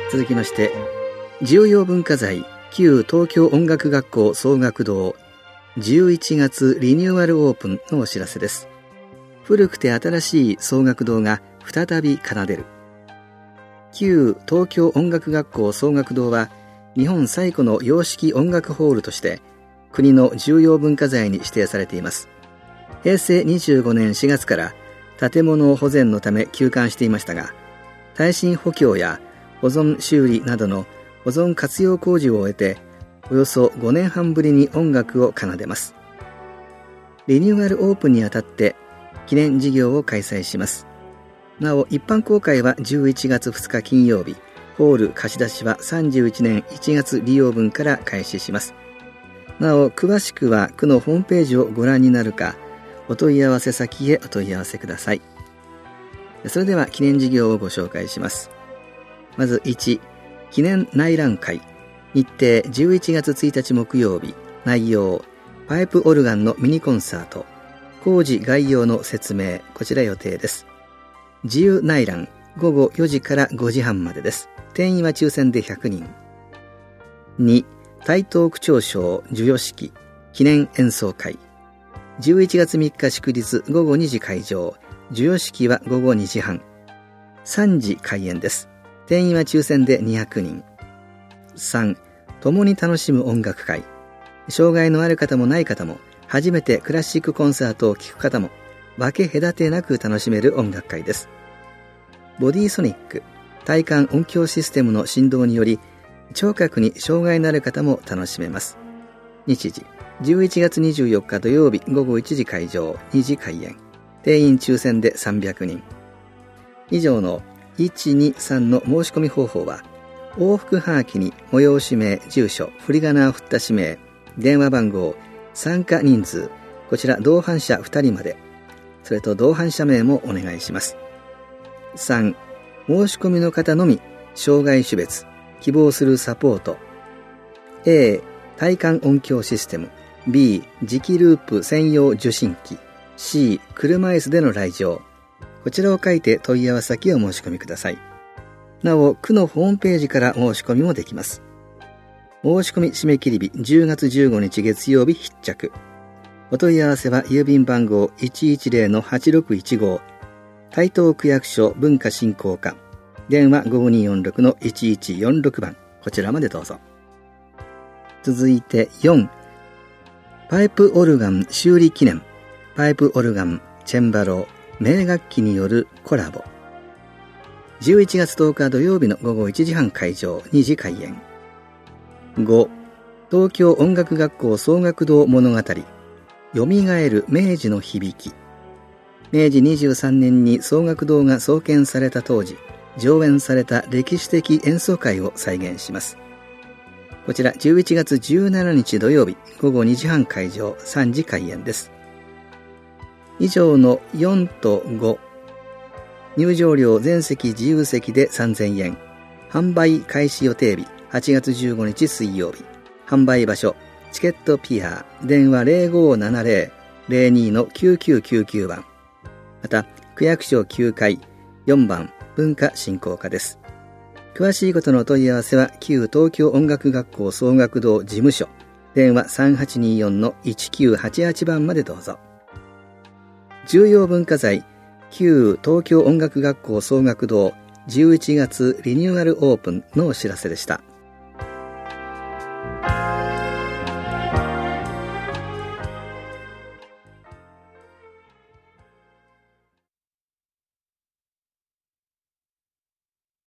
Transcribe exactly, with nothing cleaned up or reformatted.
続きまして、重要文化財旧東京音楽学校奏楽堂じゅういちがつリニューアルオープンのお知らせです。古くて新しい奏楽堂が再び奏でる。旧東京音楽学校奏楽堂は日本最古の洋式音楽ホールとして国の重要文化財に指定されています。へいせいにじゅうごねんしがつから建物保全のため休館していましたが、耐震補強や保存修理などの保存活用工事を終えて、およそごねんはんぶりに音楽を奏でます。リニューアルオープンにあたって記念事業を開催します。なお、一般公開はじゅういちがつふつか金曜日、ホール貸し出しはさんじゅういちねんいちがつ利用分から開始します。なお、詳しくは区のホームページをご覧になるか、お問い合わせ先へお問い合わせください。それでは記念事業をご紹介します。まずいち、記念内覧会。日程じゅういちがつついたち木曜日。内容、パイプオルガンのミニコンサート。工事概要の説明、こちら予定です。自由内覧、ごごよじからごじはんまでです。定員は抽選でひゃくにん。に、台東区長賞授与式記念演奏会。じゅういちがつみっか祝日ごごにじ会場。授与式はごごにじはん。さんじ開演です。定員は抽選でにひゃくにん。さん、共に楽しむ音楽会。障害のある方もない方も、初めてクラシックコンサートを聴く方も、分け隔てなく楽しめる音楽会です。ボディソニック、体感音響システムの振動により、聴覚に障害のある方も楽しめます。日時、じゅういちがつにじゅうよっか土曜日ごごいちじ会場、にじ開演。定員抽選でさんびゃくにん。以上のいち、に、さんの申し込み方法は、往復はがきに催し名、住所、振り仮名を振った氏名、電話番号、参加人数、こちら同伴者ふたりまで、それと同伴者名もお願いします。さん、申し込みの方のみ、障害種別、希望するサポート。A、体感音響システム。B、磁気ループ専用受信機。C、車椅子での来場。こちらを書いて問い合わせ先を申し込みください。なお、区のホームページから申し込みもできます。申し込み締め切り日じゅうがつじゅうごにち月曜日必着。お問い合わせは郵便番号 いちいちゼロのはちろくいちご、台東区役所文化振興課、電話ごごにーよんろくのいちいちよんろくばん、こちらまでどうぞ。続いてよん、パイプオルガン修理記念。パイプオルガン、チェンバロ、名楽器によるコラボ。じゅういちがつとおか土曜日のごごいちじはん会場、にじ開演。ご、東京音楽学校奏楽堂物語。よみがえる明治の響き。めいじにじゅうさんねんに奏楽堂が創建された当時、上演された歴史的演奏会を再現します。こちらじゅういちがつじゅうしちにち土曜日、ごごにじはん会場、さんじ開演です。以上のよんとご、入場料全席自由席でさんぜんえん。販売開始予定日はちがつじゅうごにち水曜日。販売場所チケットピア、電話 ゼロごーななゼロ ゼロにのきゅうきゅうきゅうきゅう 番。また区役所きゅうかいよんばん文化振興課です。詳しいことのお問い合わせは旧東京音楽学校奏楽堂事務所、電話さんはちにーよんのいちきゅうはちはちばんまでどうぞ。重要文化財旧東京音楽学校奏楽堂じゅういちがつリニューアルオープンのお知らせでした。